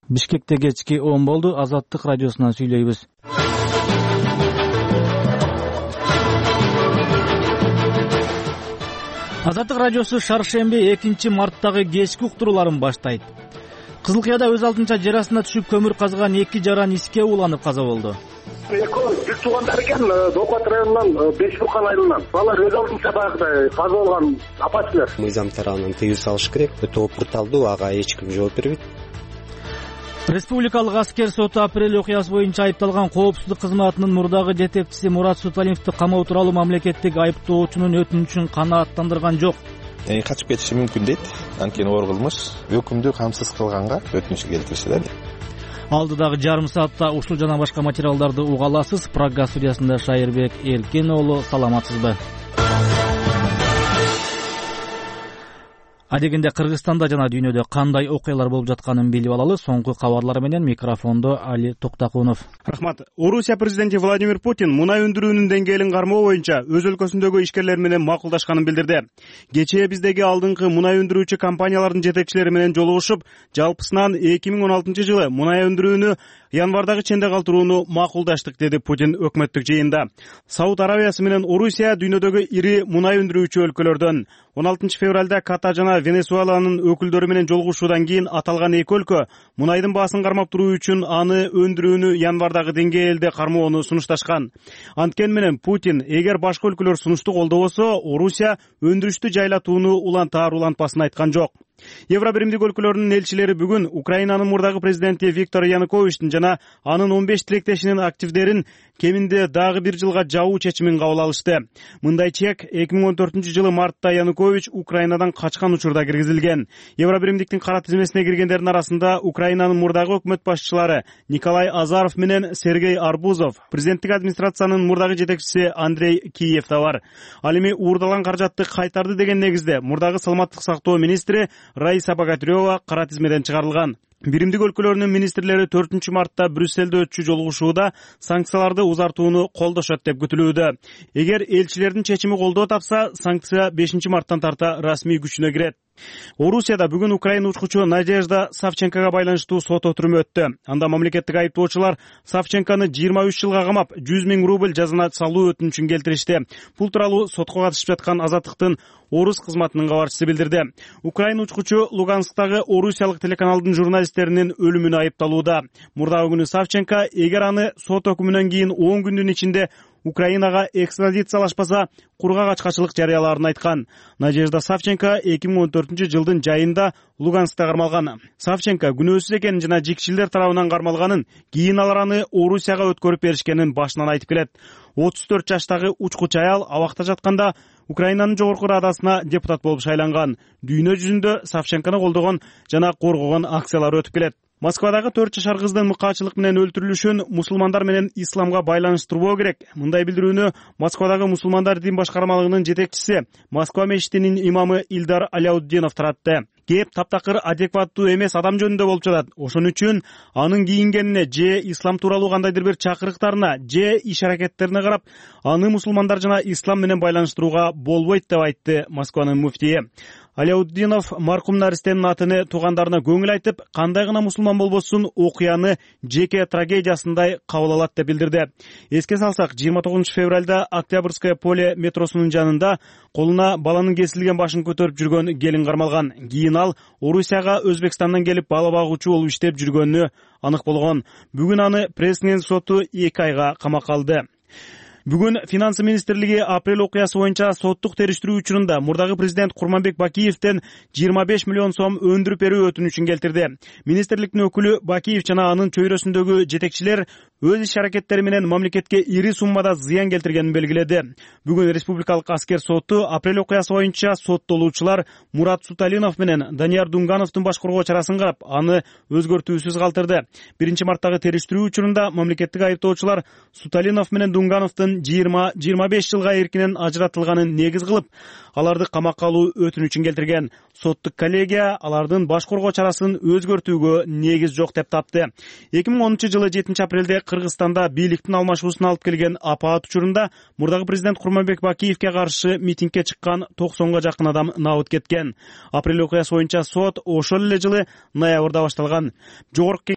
Бишкекте кечки 10 болду. Азаттык радиосунан сүйлөйбүз. Азаттык радиосу шаршемби 2-марттагы кечки уктурууларын баштайт. Кызыл Кыяда өз алдынча жер астына түшүп көмүр казган 2 жаран иске уланып каза болду. Экөө жүк туугандар экен, Докат районунан, Бешбуркан айылынан. Алар өз алдынча баягы каза болгон апачылар. Мыйзам тарабынан тыюу салыш керек. Өтө опурталдуу, ага эч ким жооп бербейт. Республикалык аскер соту апрель окуясы боюнча айыпталган коопсуздук кызматынын мурдагы жетекчиси Мурат Суталиновду камоо тууралуу мамлекеттик айыптоочунун өтүнүчүн канааттандырган жок. Качып кетиши мүмкүн дейт. Анткени оор кылмыш өкүмдү камсыз кылганга өтүнүч келтиришти да. Алдыдагы жарым саатта ушул жана башка материалдарды уга аласыз. Прага студиясында Шайырбек Эркен уулу, саламатсызбы? Адегенде Кыргызстанда жана дүйнөдө кандай окуялар болуп жатканын билип алалы. Соңку кабарлар менен микрофондо Али Токтакунов. Рахмат. Орусия президенти Владимир Путин мунай өндүрүүнүн деңгээлин кармоо боюнча өз өлкөсүндөгү ишкерлер менен макулдашканын билдирди. Кечээ биздеги алдыңкы мунай өндүрүүчү компаниялардын жетекчилери менен жолугушуп, жалпысынан 2016-жылы мунай өндүрүүнү январдагы ченде калтырууну макулдаштык, деди Путин өкмөттүк жыйында. Сауд Арабиясы менен Орусия дүйнөдөгү ири мунай өндүрүүчү өлкөлөрдөн. 16 февралда Катар жана Венесуэланын өкүлдөрү менен жолугушуудан кийин аталган эки өлкө мунайдын баасын кармап туруу үчүн аны өндүрүүнү январдагы деңгээлде кармоону сунушташкан. Анткени менен Путин эгер башка өлкөлөр сунушту колдобосо, Орусия өндүрүштү жайлатууну улантаар улантпасын айткан жок. Евробиримдик өлкөлөрүнүн элчилери бүгүн Украинанын мурдагы президенти Виктор Януковичтин жана анын 15 тилектешинин активдерин кеминде дагы бир жылга жабуу чечимин кабыл алышты. Мындай чек 2014-жылы мартта Янукович Украинадан качкан учурда киргизилген. Евробиримдиктин кара тизмесине киргендердин арасында Украинанын мурдагы өкмөт башчылары Николай Азаров менен Сергей Арбузов, президенттик администрациянын мурдагы жетекчиси Андрей Киев да бар. Ал эми уурдалган каражатты кайтарды деген негизде мурдагы саламаттык сактоо министри Раиса Богатырева кара тизмеден чыгарылган. Биримдик өлкөлөрүнүн министрлери 4-мартта Брюссельде өтчү жолугушууда санкцияларды узартууну колдошот деп күтүлүүдө. Эгер элчилердин чечими колдоо тапса, санкция 5-марттан тарта расмий күчүнө кирет. Орусияда бүгүн Украина учкучу Надежда Савченкога байланыштуу сот отуруму өттү. Анда мамлекеттик айыптоочулар Савченканы 23 жылга камап, 100 000 рубль жазана салуу өтүнүчүн келтиришти. Бул тууралуу сотко катышып жаткан Азаттыктын орус кызматынын кабарчысы билдирди. Украина учкучу Луганскдагы орусиялык телеканалдын журналисттеринин өлүмүнө айыпталууда. Мурдагы күнү Савченко эгер аны сот өкүмүнөн кийин 10 күндүн ичинде Украинага экстрадициялашпаса, кургак ачкачылык жарыялаарын айткан. Надежда Савченко 2014-жылдын жайында Луганскта кармалган. Савченко күнөөсүз экенин жана жикчилдер тарабынан кармалганын, кийин алар аны Орусияга өткөрүп беришкенин башынан айтып келет. 34 жаштагы учкучу аял абакта жатканда Украинанын жогорку радасына депутат болуп шайланган. Дүйнө жүзүндө Савченкону колдогон жана коргогон акциялар өтүп келет. Москвадагы 4 жашар кыздын мыкаачылык менен өлтүрүлүшүн мусулмандар менен исламга байланыштырбоо керек. Мындай билдирүүнү Москвадагы мусулмандар дин башкармалыгынын жетекчиси, Москва мечитинин имамы Ильдар Аляутдинов таратты. Кеп таптакыр адекваттуу эмес адам жөнүндө болуп жатат. Ошон үчүн анын кийингенине же ислам тууралуу кандайдыр бир чакырыктарына же иш аракеттерине карап, аны мусулмандар жана ислам менен байланыштырууга болбойт деп айтты Москванын муфтийи. Аляутдинов маркум наристенин атыны туугандарына көңүл айтып, кандай гана мусулман болбосун окуяны жеке трагедиясындай кабыл алат деп билдирди. Эске салсак, 29 февралда Октябрьское поле метросунун жанында колуна баланын кесилген башын көтөрүп жүргөн келин кармалган. Кийин ал Орусияга Өзбекстандан келип бала багуучу болуп иштеп жүргөнү анык болгон. Бүгүн аны Пресс-Ньюс соту 2 айга камакка алды. Бүгүн Финансы министрлиги апрель окуясы боюнча соттук териштирүү учурунда мурдагы президент Курманбек Бакиевден 25 миллион сом өндүрүп берүү өтүнүчүн келтирди. Министрликтин өкүлү Бакиев жана анын чөйрөсүндөгү жетекчилер өз иш аракеттери менен мамлекетке ири суммада зыян келтиргенин белгиледи. Бүгүн Республикалык аскер соту апрель окуясы боюнча соттолуучулар Мурат Суталинов менен Данияр Дунгановдун башкаруу чарасын карап, аны өзгөртүүсүз калтырды. 1-марттагы териштирүү учурунда мамлекеттик айыптоочулар Суталинов менен Дунгановдун 20-25 жылга эркинен ажыратылганын негиз кылып, аларды камакка алуу өтүнүчүн келтирген. Соттук коллегия алардын баш коргоо чарасын өзгөртүүгө негиз жок деп тапты. 2010-жылы 7 апрелде Кыргызстанда бийликтин алмашуусуна алып келген апаат учурунда мурдагы президент Курманбек Бакиевке каршы митингге чыккан 90га жакын адам набыт кеткен. Апрель окуясы боюнча сот ошол эле жылы ноябрда башталган. Жогорку